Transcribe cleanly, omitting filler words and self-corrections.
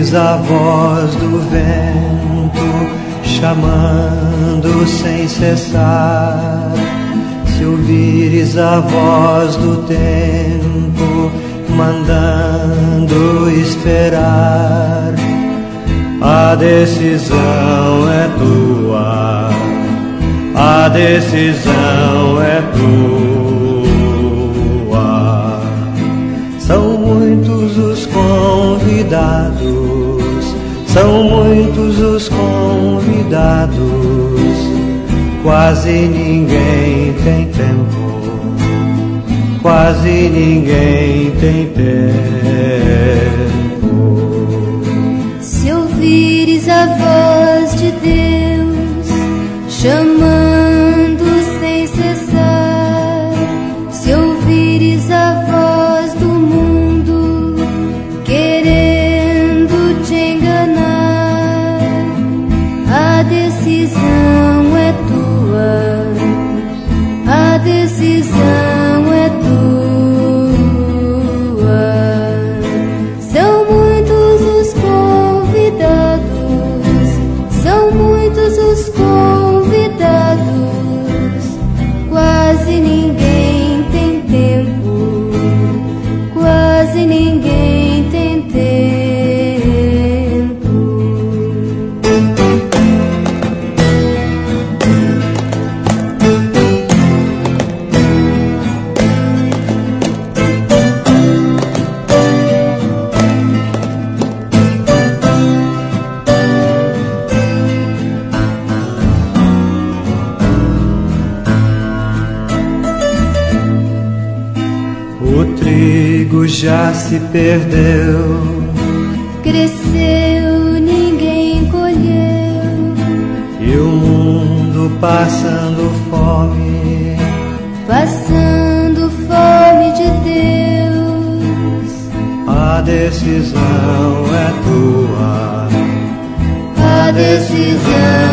ouvires a voz do vento chamando sem cessar, se ouvires a voz do tempo mandando esperar, a decisão é tua, a decisão é tua. São muitos os convidados, são muitos os convidados, quase ninguém tem tempo, quase ninguém tem tempo. Se ouvires a voz de Deus chamando sem cessar, se ouvires a voz do mundo querendo te enganar, a decisão é tua, a decisão é tua. São muitos os convidados, são muitos os convidados, quase ninguém tem tempo, quase ninguém tem tempo. O trigo já se perdeu, Cresceu, ninguém colheu, e o mundo passando fome, passando fome de Deus. a decisão é tua, A decisão